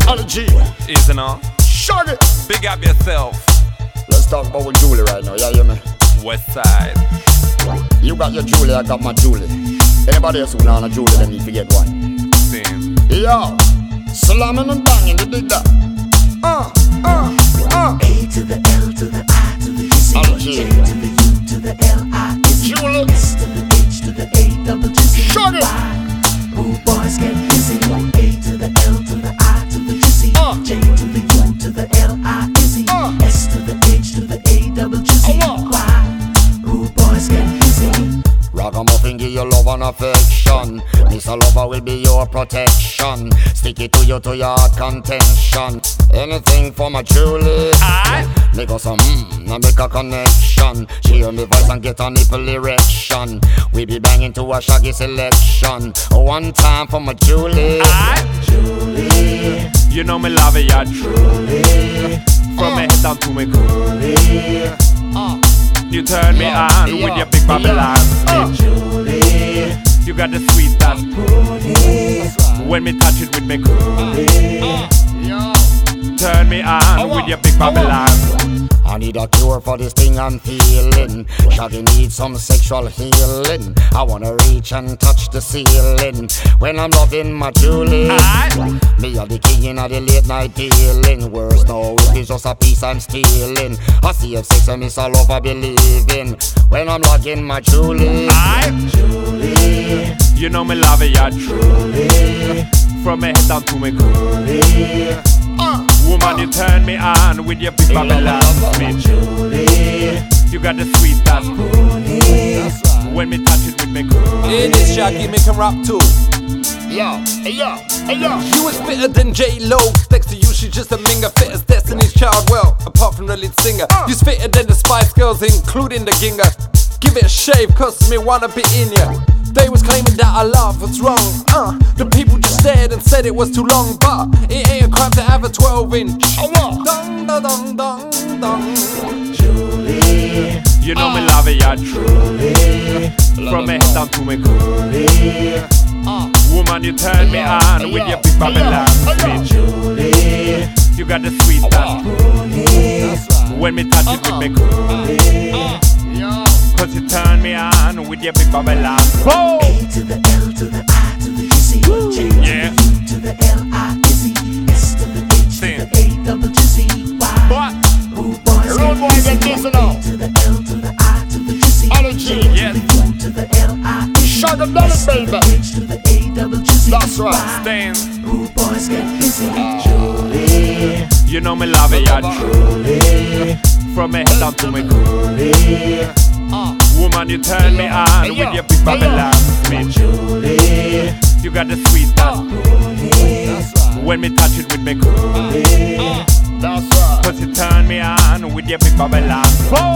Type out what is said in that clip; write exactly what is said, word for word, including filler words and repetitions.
Allergy. Easy now. Shut it. Big up yourself. Let's talk about with Julie right now. Yeah, you hear me? West side. You got your Julie, I got my Julie. Anybody else who not a Julie, they need to get one. Same. Yo, slamming and banging, you dig that? Uh, uh, uh. A to the L to the I to the Z, Allergy. J to the U to the L I Z, Julie. S to the H to the A double G C. Shut it. Rude boys get busy. A to the L to the I to the G C, Uh. J to the U to the L I Z, Uh. S to the H to the A double G C. Uh. Why? Rude boys get busy. Ragamuffin give you love and affection. Mister Lover will be your protection. Stick it to you to your heart contention. Anything for my Julie. Aye. Make us some mmm, now make a connection. She hear me voice and get a nipple erection. We be banging to a shaggy selection. One time for my Julie. Aye. Julie, You know me love it, yeah, truly. From Uh. me head down to me coolie. Uh, You turn me Yeah, on yeah, with your big Babylon yeah. speech. Julie, You got the sweet touch. Julie, When me touch it with me coolie. uh, yo. Turn me on Oh, with your big oh, Babylon. I need a cure for this thing I'm feeling. Shaggy needs some sexual healing. I wanna reach and touch the ceiling when I'm loving my Julie. Aye. Me are the king of the late night dealing. Worse no, it is just a piece I'm stealing. I see if sex and miss all love I believe in when I'm logging my Julie. Aye. Julie, You know me love it, yeah, truly. From me head down to me coolie. Uh, Woman, you turn me on with your big Babylon speech. Julie, You got the sweet touch. that's right. When me touch it with me coolie. It is Shaggy, make him rap too. Yo, hey yo, hey yo. You is fitter than J-Lo. Next to you, she's just a minger. Fit as Destiny's Child, well, apart from the lead singer. You's fitter than the Spice Girls, including the Ginger. Give it a shave, cause me wanna be in ya. They was claiming that our love was wrong. Uh, the people just stared and said it was too long. But it ain't a crime to have a twelve inch. Oh, what? Dong, da, dong, dong, dong. Julie, You know me love it, yeah, truly. From me head down to me coolie. Uh, Woman, you turn me on with your big Babylon speech. Julie, You got the sweet touch. that's right. When me touch it with me coolie. Uh, yo. Cause you turn me on with your big Babylon. Whoa! A to the L to the I to the G C, J to Yeah. the U to the L I Z, S to the H to Sing. the A double G C. Why? What? Rude boys Rude boys get get busy. busy now. A to the L to the I to the G C, Allergy. J to Yes. the U to the L I Z, Shut them down, S to baby. the H to the A double G C. That's right. Why? Stand. Rude boys get busy. Julie, You know me love it, yeah, truly. Julie, From me head down to me coolie. Uh, Woman, you turn me on Hey, yo. with your big Hey, yo. Babylon speech. Julie, You got the sweet touch. that's right. When me touch it with me coolie. Uh, that's right. Cause you turn me on with your big Babylon. Whoa!